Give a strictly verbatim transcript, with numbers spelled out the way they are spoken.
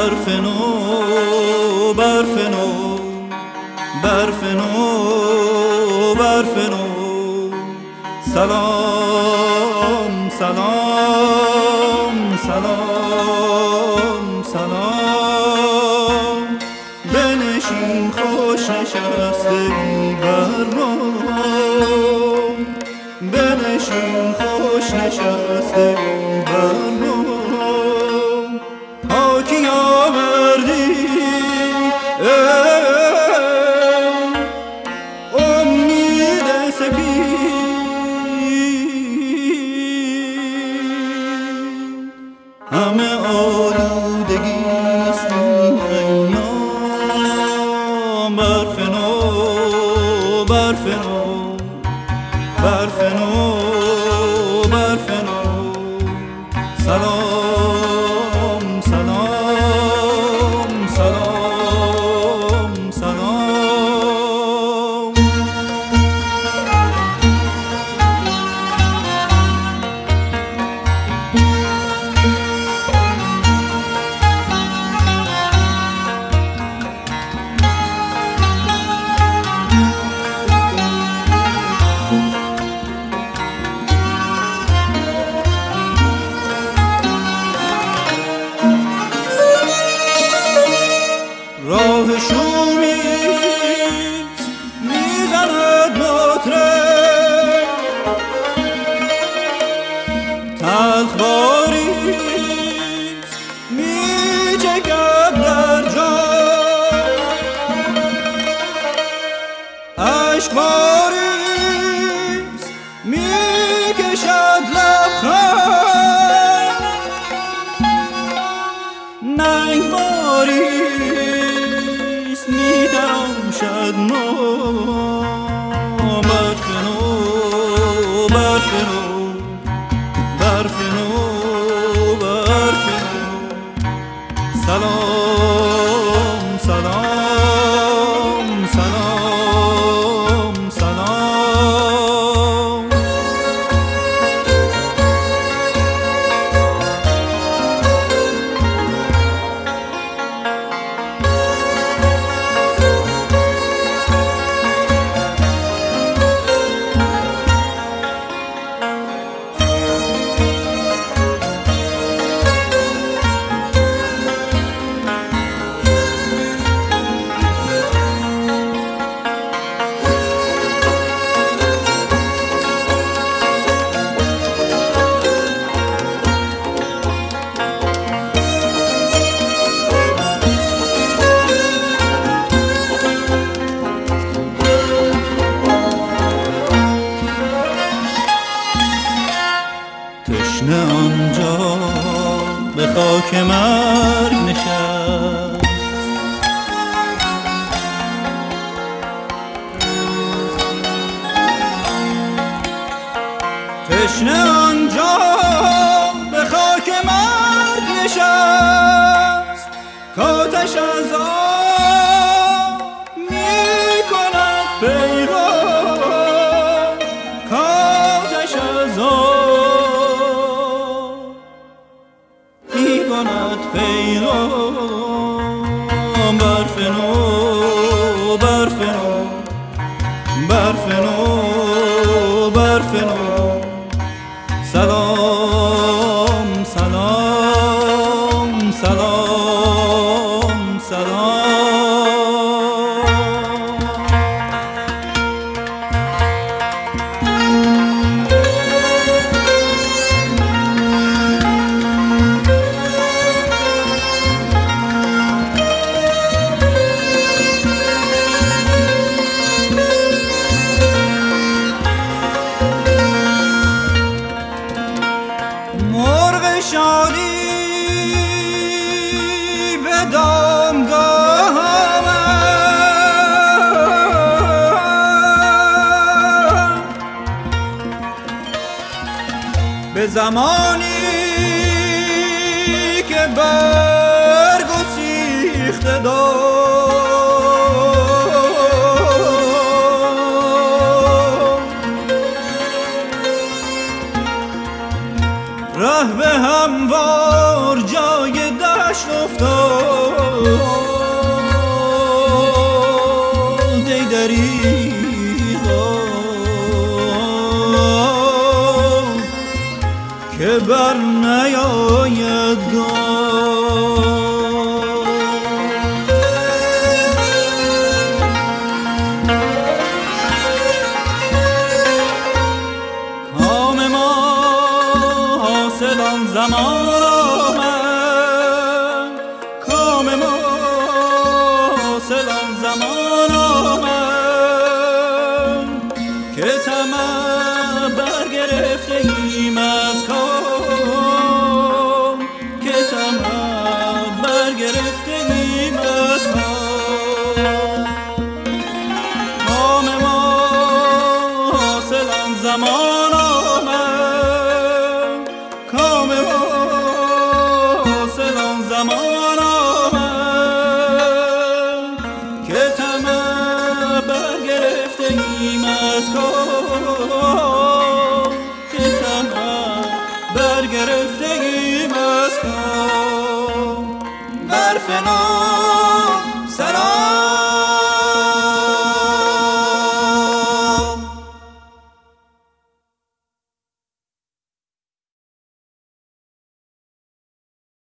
برف نو برف نو برف نو برف نو سلام سلام سلام سلام بنشین خوش نشسته بر ما بنشین خوش نشسته بر ما حاکی آوردی امید سپید همه آلودگیست این ایام برف نو برف نو برف نو برف نو سلام سلام سلام سلام راه شومیست میزند مطرب تلخ باریست میچکد در جان اشک باریست میکشد لبخند ننگ باریست می‌درامشد ما برف نو برف نو برف نو برف نو سلام سلام سلام سلام تشنه آنجا به خاک مرگ نشست تشنه آنجا به خاک مرگ نشست کاتش از آب می کند پیغام کاتش از آب می کند پیغام برف نو برف نو برف نو برف نو سلام سلام سلام سلام مرغ شادی به دامگاه آمد به زمانی که برگ و سیخته ره به هموار جای دشت افتاد که بر نیاید کام ما حاصل آن زمان آمد کام ما حاصل آن زمان آمد که طمع برگرفته ایم از کام که طمع برگرفته ایم از کام کام ما حاصل آن زمان آمد کام ما حاصل آن زمان آمد که طمع برگرفته ایم از کام که طمع برگرفته ایم از کام برف